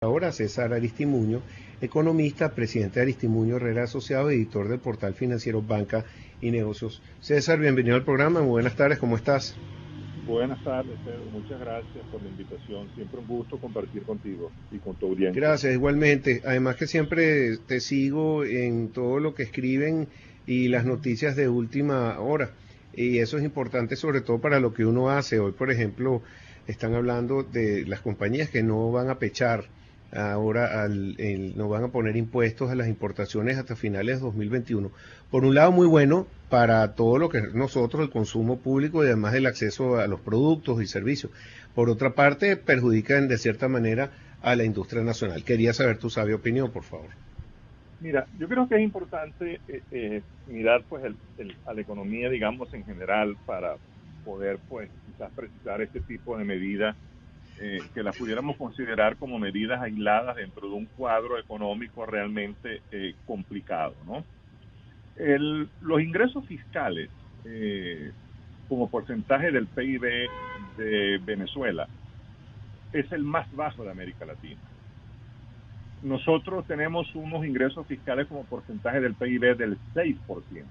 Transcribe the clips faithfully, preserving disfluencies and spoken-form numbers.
Ahora César Aristimuño, economista, presidente de Aristimuño Herrera Asociado, editor del portal financiero Banca y Negocios. César, bienvenido al programa, muy buenas tardes, ¿cómo estás? Buenas tardes, Pedro. Muchas gracias por la invitación. Siempre un gusto compartir contigo y con tu audiencia. Gracias, igualmente. Además que siempre te sigo en todo lo que escriben y las noticias de última hora. Y eso es importante sobre todo para lo que uno hace. Hoy, por ejemplo, están hablando de las compañías que no van a pechar ahora, al, el- no van a poner impuestos a las importaciones hasta finales de dos mil veintiuno. Por un lado, muy bueno para todo lo que es nosotros, el consumo público y además el acceso a los productos y servicios. Por otra parte, perjudican de cierta manera a la industria nacional. Quería saber tu sabia opinión, por favor. Mira, yo creo que es importante eh, eh, mirar pues el, el- a la economía, digamos, en general para poder pues quizás precisar este tipo de medidas eh, que las pudiéramos considerar como medidas aisladas dentro de un cuadro económico realmente eh, complicado, ¿no? El- los ingresos fiscales eh, como porcentaje del P I B de Venezuela es el más bajo de América Latina. Nosotros tenemos unos ingresos fiscales como porcentaje del P I B del seis por ciento,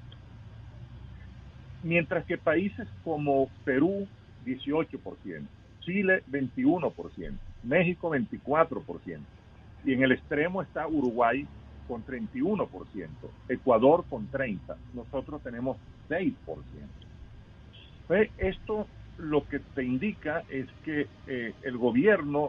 mientras que países como Perú, dieciocho por ciento, Chile, veintiuno por ciento, México, veinticuatro por ciento, y en el extremo está Uruguay con treinta y uno por ciento, Ecuador con treinta por ciento, nosotros tenemos seis por ciento. Entonces, esto lo que te indica es que eh, el gobierno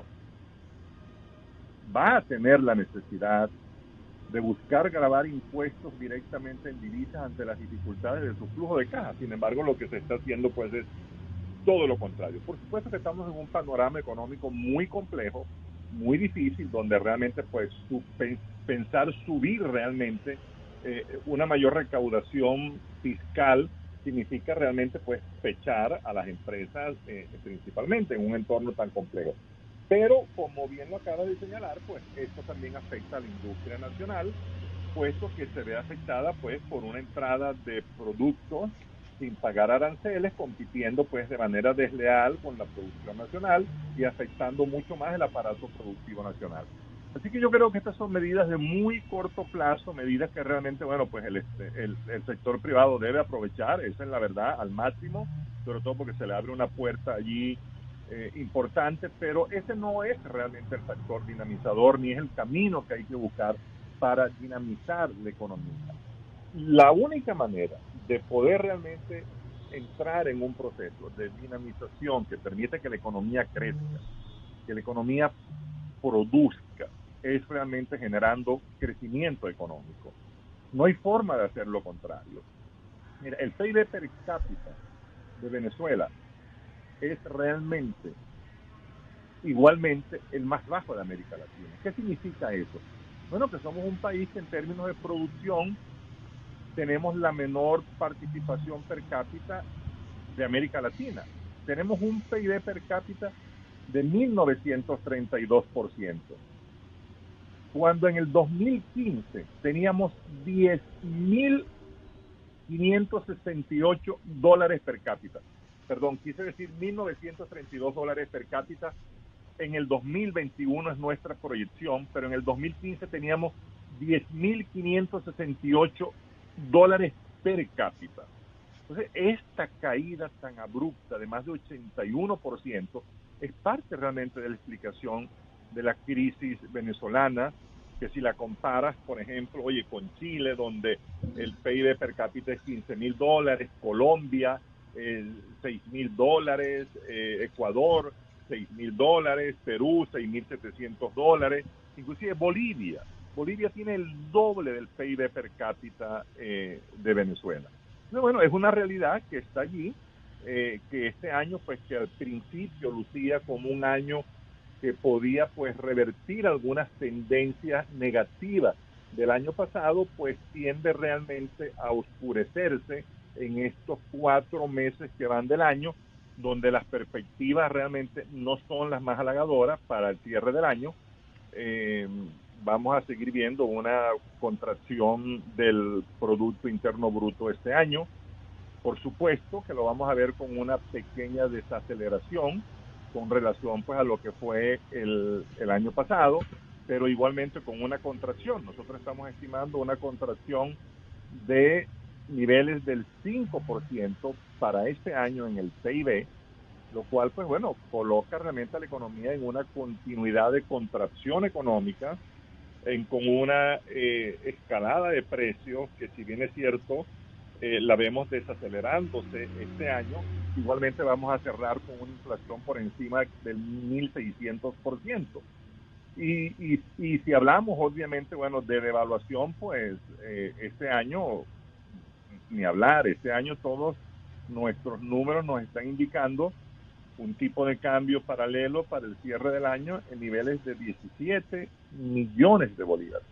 va a tener la necesidad de buscar gravar impuestos directamente en divisas ante las dificultades de su flujo de caja. Sin embargo, lo que se está haciendo pues es todo lo contrario. Por supuesto que estamos en un panorama económico muy complejo, muy difícil, donde realmente pues su, pensar subir realmente eh, una mayor recaudación fiscal significa realmente pues pechar a las empresas eh, principalmente en un entorno tan complejo. Pero, como bien lo acaba de señalar, pues esto también afecta a la industria nacional, puesto que se ve afectada pues por una entrada de productos sin pagar aranceles, compitiendo pues de manera desleal con la producción nacional y afectando mucho más el aparato productivo nacional. Así que yo creo que estas son medidas de muy corto plazo, medidas que realmente, bueno, pues el, el, el sector privado debe aprovechar, esa es la verdad, al máximo, sobre todo porque se le abre una puerta allí eh, importante, pero ese no es realmente el factor dinamizador ni es el camino que hay que buscar para dinamizar la economía. La única manera de poder realmente entrar en un proceso de dinamización que permite que la economía crezca, que la economía produzca, es realmente generando crecimiento económico. No hay forma de hacer lo contrario. Mira, el P I B per cápita de Venezuela es realmente igualmente el más bajo de América Latina. ¿Qué significa eso? Bueno, que somos un país que en términos de producción tenemos la menor participación per cápita de América Latina. Tenemos un P I B per cápita de mil novecientos treinta y dos por ciento, cuando en el dos mil quince teníamos diez mil quinientos sesenta y ocho dólares per cápita. Perdón, quise decir mil novecientos treinta y dos dólares per cápita. En el dos mil veintiuno es nuestra proyección, pero en el dos mil quince teníamos diez mil quinientos sesenta y ocho dólares per cápita. Entonces, esta caída tan abrupta de más de ochenta y uno por ciento es parte realmente de la explicación de la crisis venezolana, que si la comparas, por ejemplo, oye, con Chile, donde el P I B per cápita es quince mil dólares, Colombia, eh, seis mil dólares, eh, Ecuador, seis mil dólares, Perú, seis mil setecientos dólares, inclusive Bolivia. Bolivia tiene el doble del P I B per cápita eh, de Venezuela. No, bueno, es una realidad que está allí, eh, que este año, pues que al principio lucía como un año que podía pues revertir algunas tendencias negativas del año pasado, pues tiende realmente a oscurecerse en estos cuatro meses que van del año, donde las perspectivas realmente no son las más halagadoras para el cierre del año. Eh, vamos a seguir viendo una contracción del Producto Interno Bruto este año. Por supuesto que lo vamos a ver con una pequeña desaceleración con relación pues a lo que fue el, el año pasado, pero igualmente con una contracción. Nosotros estamos estimando una contracción de niveles del cinco por ciento para este año en el P I B, lo cual, pues bueno, coloca realmente a la economía en una continuidad de contracción económica, en, con una eh, escalada de precios que, si bien es cierto, eh, la vemos desacelerándose este año, igualmente vamos a cerrar con una inflación por encima del mil seiscientos por ciento. Y, y, y si hablamos, obviamente, bueno, de devaluación, pues eh, este año, ni hablar, este año todos nuestros números nos están indicando un tipo de cambio paralelo para el cierre del año en niveles de diecisiete millones de bolívares.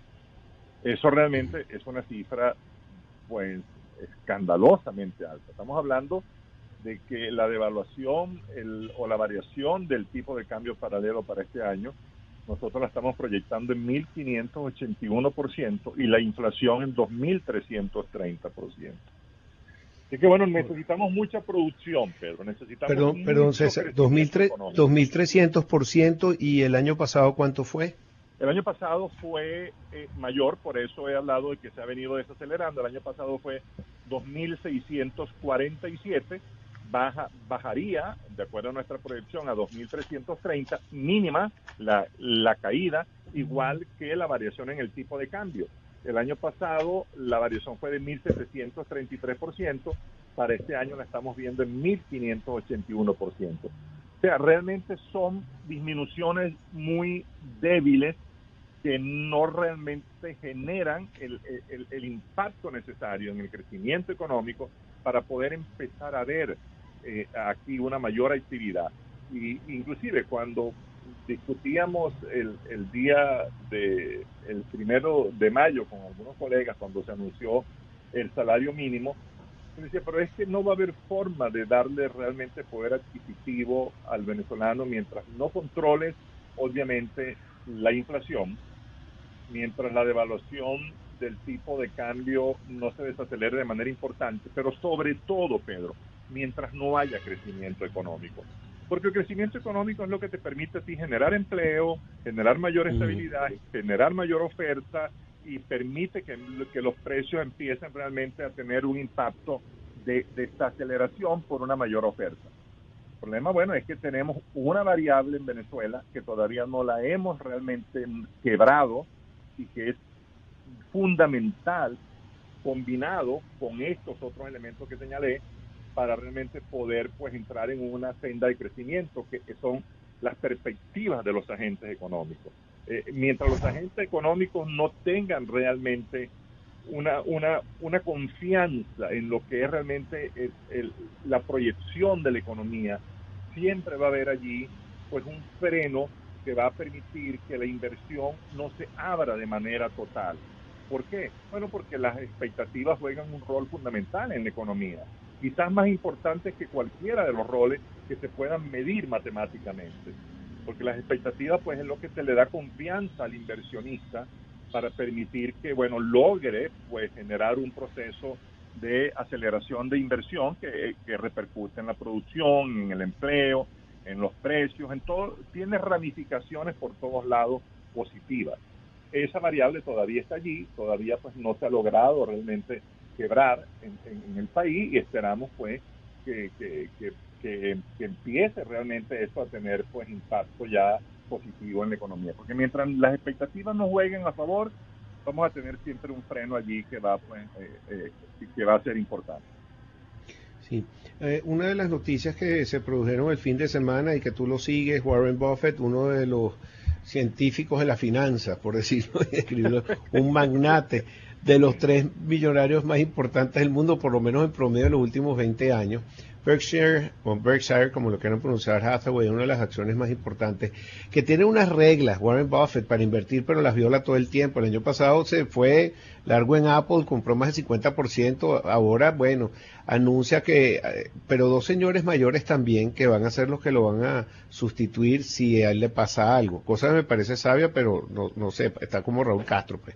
Eso realmente es una cifra, pues, escandalosamente alta. Estamos hablando de que la devaluación el, o la variación del tipo de cambio paralelo para este año, nosotros la estamos proyectando en mil quinientos ochenta y uno por ciento y la inflación en dos mil trescientos treinta por ciento. Así que bueno, necesitamos mucha producción, Pedro, necesitamos Perdón, mucho perdón César, crecimiento económico. dos mil trescientos por ciento, y el año pasado, ¿cuánto fue? El año pasado fue eh, mayor, por eso he hablado de que se ha venido desacelerando. El año pasado fue dos mil seiscientos cuarenta y siete, baja, bajaría, de acuerdo a nuestra proyección, a dos mil trescientos treinta, mínima la, la caída, igual que la variación en el tipo de cambio. El año pasado la variación fue de mil setecientos treinta y tres por ciento, para este año la estamos viendo en mil quinientos ochenta y uno por ciento. O sea, realmente son disminuciones muy débiles que no realmente generan el, el, el impacto necesario en el crecimiento económico para poder empezar a ver eh, aquí una mayor actividad. Y inclusive cuando discutíamos el, el día de el primero de mayo con algunos colegas, cuando se anunció el salario mínimo, yo decía, pero es que no va a haber forma de darle realmente poder adquisitivo al venezolano mientras no controles, obviamente, la inflación, mientras la devaluación del tipo de cambio no se desacelere de manera importante, pero sobre todo, Pedro, mientras no haya crecimiento económico. Porque el crecimiento económico es lo que te permite a ti generar empleo, generar mayor estabilidad, uh-huh. generar mayor oferta y permite que, que los precios empiecen realmente a tener un impacto de desaceleración por una mayor oferta. El problema, bueno, es que tenemos una variable en Venezuela que todavía no la hemos realmente quebrado y que es fundamental, combinado con estos otros elementos que señalé, para realmente poder pues entrar en una senda de crecimiento, que, que son las perspectivas de los agentes económicos. Eh, mientras los agentes económicos no tengan realmente una, una, una confianza en lo que es realmente el, el, la proyección de la economía, siempre va a haber allí pues un freno que va a permitir que la inversión no se abra de manera total. ¿Por qué? Bueno, porque las expectativas juegan un rol fundamental en la economía, quizás más importantes que cualquiera de los roles que se puedan medir matemáticamente, porque las expectativas pues es lo que te le da confianza al inversionista para permitir que, bueno, logre pues generar un proceso de aceleración de inversión que, que repercute en la producción, en el empleo, en los precios, en todo, tiene ramificaciones por todos lados positivas. Esa variable todavía está allí, todavía pues no se ha logrado realmente quebrar en, en, en el país, y esperamos pues que, que, que, que, que empiece realmente esto a tener pues impacto ya positivo en la economía, porque mientras las expectativas no jueguen a favor, vamos a tener siempre un freno allí que va pues eh, eh, que va a ser importante. Sí, eh, una de las noticias que se produjeron el fin de semana y que tú lo sigues, Warren Buffett, uno de los científicos de la finanza, por decirlo y escribirlo, un magnate de los tres millonarios más importantes del mundo, por lo menos en promedio de los últimos veinte años. Berkshire, o Berkshire, como lo quieran pronunciar, Hathaway, una de las acciones más importantes, que tiene unas reglas, Warren Buffett, para invertir, pero las viola todo el tiempo. El año pasado se fue largo en Apple, compró más del cincuenta por ciento, ahora, bueno, anuncia que, pero dos señores mayores también, que van a ser los que lo van a sustituir si a él le pasa algo, cosa que me parece sabia, pero no, no sé, está como Raúl Castro, pues.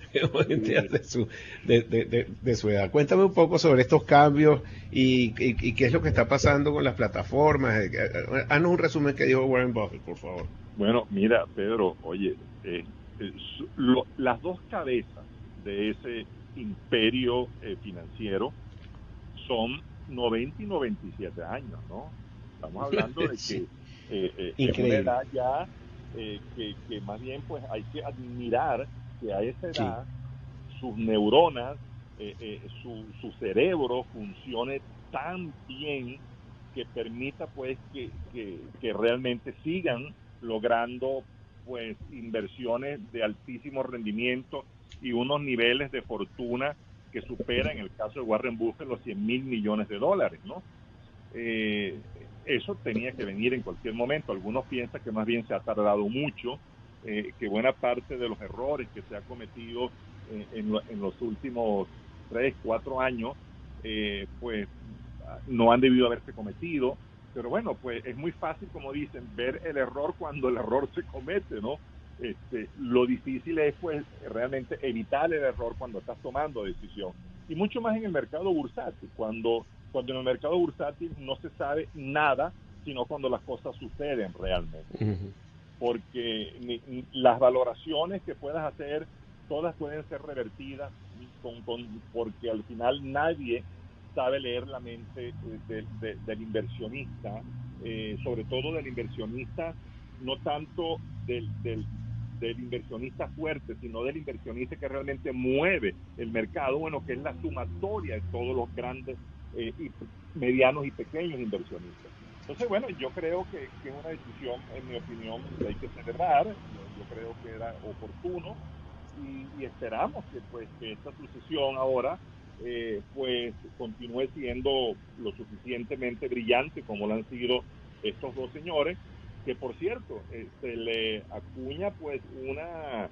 De su, de, de, de, de su edad. Cuéntame un poco sobre estos cambios y, y, y qué es lo que está pasando con las plataformas. Haznos un resumen que dijo Warren Buffett, por favor. Bueno, mira, Pedro, oye, eh, eh, su- lo- las dos cabezas de ese imperio eh, financiero son noventa y noventa y siete años, ¿no? Estamos hablando de que Sí, eh, eh, es una increíble. edad ya eh, que, que más bien pues hay que admirar que a esa Sí, edad sus neuronas, eh, eh, su, su cerebro funcione tan bien que permita pues que, que, que realmente sigan logrando pues inversiones de altísimo rendimiento y unos niveles de fortuna que superan, en el caso de Warren Buffett, los cien mil millones de dólares, ¿no? Eh, eso tenía que venir en cualquier momento. Algunos piensan que más bien se ha tardado mucho, eh, que buena parte de los errores que se ha cometido eh, en, lo, en, los últimos tres, cuatro años, eh, pues no han debido haberse cometido. Pero bueno, pues es muy fácil, como dicen, ver el error cuando el error se comete, ¿no? Este, lo difícil es pues realmente evitar el error cuando estás tomando decisión. Y mucho más en el mercado bursátil, cuando cuando en el mercado bursátil no se sabe nada, sino cuando las cosas suceden realmente. ujú, Porque ni, ni, las valoraciones que puedas hacer, todas pueden ser revertidas, con, con, porque al final nadie sabe leer la mente de, de, del inversionista, eh, sobre todo del inversionista, no tanto del, del, del inversionista fuerte, sino del inversionista que realmente mueve el mercado, bueno, que es la sumatoria de todos los grandes eh, y medianos y pequeños inversionistas. Entonces, bueno, yo creo que, que es una decisión, en mi opinión, que hay que celebrar. Yo, yo creo que era oportuno y, y esperamos que, pues, que esta sucesión ahora, eh, pues, continúe siendo lo suficientemente brillante como lo han sido estos dos señores, que, por cierto, eh, se le acuña, pues, una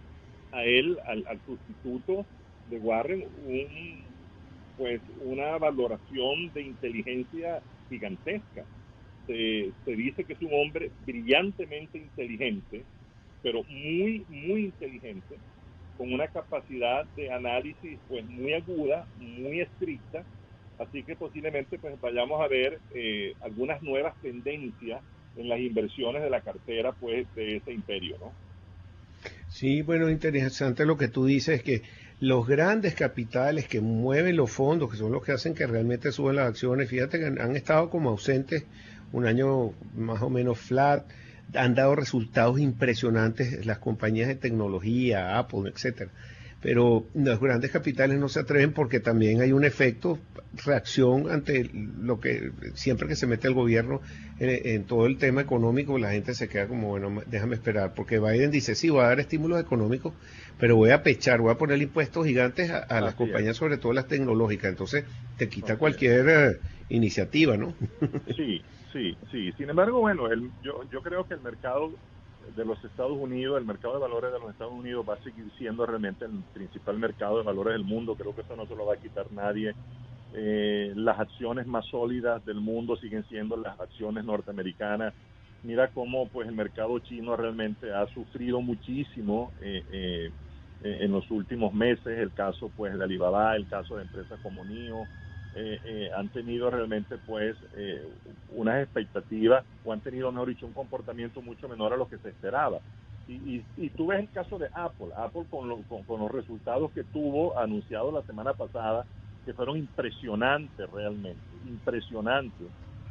a él, al, al sustituto de Warren, un pues una valoración de inteligencia gigantesca. Se, se dice que es un hombre brillantemente inteligente, pero muy, muy inteligente, con una capacidad de análisis pues muy aguda, muy estricta, así que posiblemente pues vayamos a ver eh, algunas nuevas tendencias en las inversiones de la cartera pues de ese imperio, ¿no? sí, bueno, interesante lo que tú dices, que los grandes capitales que mueven los fondos, que son los que hacen que realmente suben las acciones, fíjate que han, han estado como ausentes un año más o menos flat, han dado resultados impresionantes las compañías de tecnología, Apple, etcétera. Pero los grandes capitales no se atreven porque también hay un efecto reacción ante lo que siempre que se mete el gobierno en, en todo el tema económico, la gente se queda como, bueno, déjame esperar, porque Biden dice, sí, voy a dar estímulos económicos, pero voy a pechar, voy a poner impuestos gigantes a, a las Así es, compañías, sobre todo las tecnológicas, entonces te quita así es. cualquier eh, iniciativa, ¿no? Sí, sí, sí. Sin embargo, bueno, el, yo, yo creo que el mercado de los Estados Unidos, el mercado de valores de los Estados Unidos va a seguir siendo realmente el principal mercado de valores del mundo. Creo que eso no se lo va a quitar nadie. Eh, las acciones más sólidas del mundo siguen siendo las acciones norteamericanas. Mira cómo pues el mercado chino realmente ha sufrido muchísimo eh, eh, en los últimos meses. El caso pues de Alibaba, el caso de empresas como N I O, eh, eh, han tenido realmente pues eh, unas expectativas o han tenido, mejor dicho, un comportamiento mucho menor a lo que se esperaba. Y, y, y tú ves el caso de Apple, Apple con, lo, con, con los resultados que tuvo anunciados la semana pasada, que fueron impresionantes realmente, impresionantes.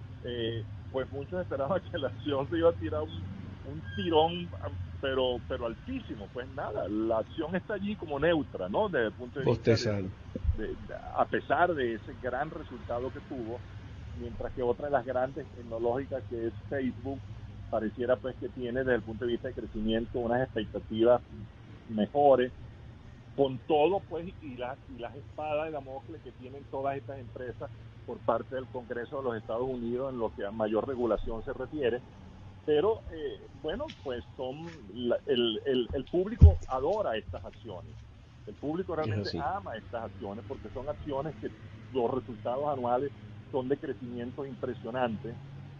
Eh, pues muchos esperaban que la acción se iba a tirar un, un tirón, pero pero altísimo. Pues nada, la acción está allí como neutra, ¿no? Desde el punto de vista de, Bostezando. de, de a pesar de ese gran resultado que tuvo, mientras que otra de las grandes tecnológicas, que es Facebook, pareciera pues que tiene desde el punto de vista de crecimiento unas expectativas mejores, con todo pues y las y las espadas de Damocles que tienen todas estas empresas por parte del Congreso de los Estados Unidos en lo que a mayor regulación se refiere. Pero eh, bueno, pues son la, el, el, el público adora estas acciones, el público Es realmente así. ama estas acciones porque son acciones que los resultados anuales son de crecimiento impresionante,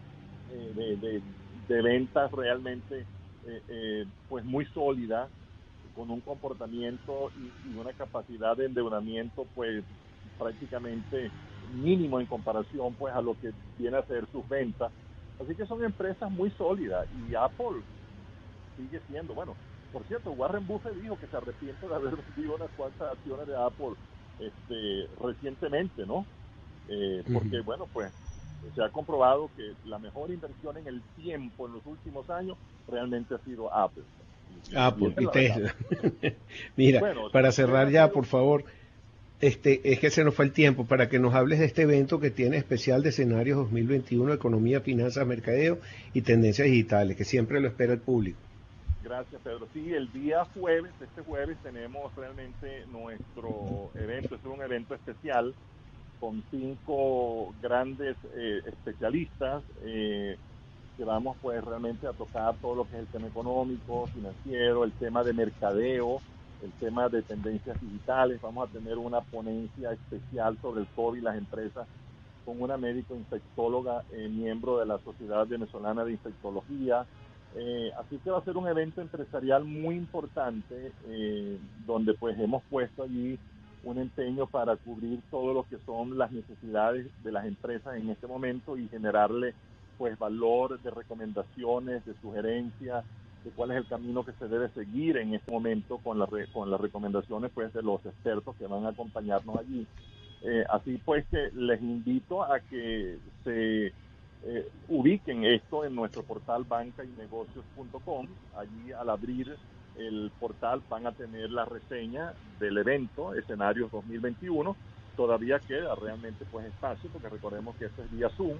eh, de, de, de ventas realmente eh, eh, pues muy sólidas, con un comportamiento y, y una capacidad de endeudamiento pues prácticamente mínimo en comparación pues a lo que viene a ser sus ventas. Así que son empresas muy sólidas y Apple sigue siendo, bueno, por cierto, Warren Buffett dijo que se arrepiente de haber vendido unas cuantas acciones de Apple este, recientemente, ¿no? Eh, porque, uh-huh. bueno, pues se ha comprobado que la mejor inversión en el tiempo en los últimos años realmente ha sido Apple. Y, Apple y, y Tesla. Mira, bueno, para cerrar ya, por favor, este, es que se nos fue el tiempo para que nos hables de este evento que tiene especial de escenarios dos mil veintiuno, economía, finanzas, mercadeo y tendencias digitales, que siempre lo espera el público. Gracias, Pedro. Sí, el día jueves, este jueves, tenemos realmente nuestro evento. Es un evento especial con cinco grandes eh, especialistas eh, que vamos pues realmente a tocar todo lo que es el tema económico, financiero, el tema de mercadeo, el tema de tendencias digitales. Vamos a tener una ponencia especial sobre el COVID y las empresas con una médico infectóloga, eh, miembro de la Sociedad Venezolana de Infectología. Eh, así que va a ser un evento empresarial muy importante, eh, donde pues hemos puesto allí un empeño para cubrir todo lo que son las necesidades de las empresas en este momento y generarle pues valor de recomendaciones, de sugerencias, de cuál es el camino que se debe seguir en este momento con, la re, con las recomendaciones pues de los expertos que van a acompañarnos allí. Eh, así pues que les invito a que se eh, ubiquen esto en nuestro portal banca y negocios punto com. Allí al abrir el portal van a tener la reseña del evento, escenarios dos mil veintiuno. Todavía queda realmente pues espacio, porque recordemos que este es vía Zoom.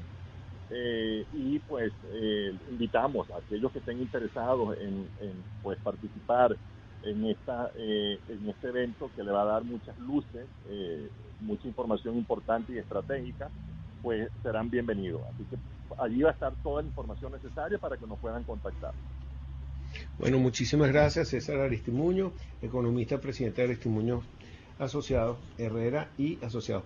Eh, y pues eh, invitamos a aquellos que estén interesados en, en pues participar en esta eh, en este evento, que le va a dar muchas luces, eh, mucha información importante y estratégica, pues serán bienvenidos. Así que allí va a estar toda la información necesaria para que nos puedan contactar. Bueno, muchísimas gracias, César Aristimuño, economista, presidente de Aristimuño Asociados Herrera y Asociados.